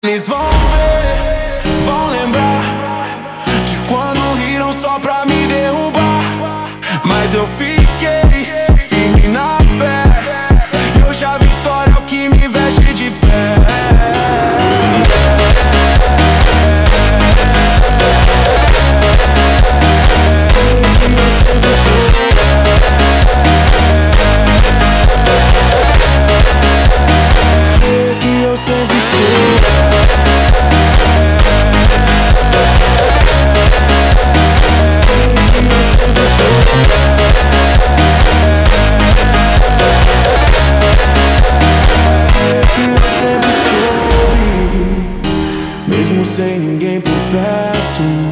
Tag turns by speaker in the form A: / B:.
A: Eles vão ver, vão lembrar de quando riram só pra me derrubar. Mas eu fiquei firme na fé, e hoje a vitória é o que me veste de pé. Mesmo sem ninguém por perto,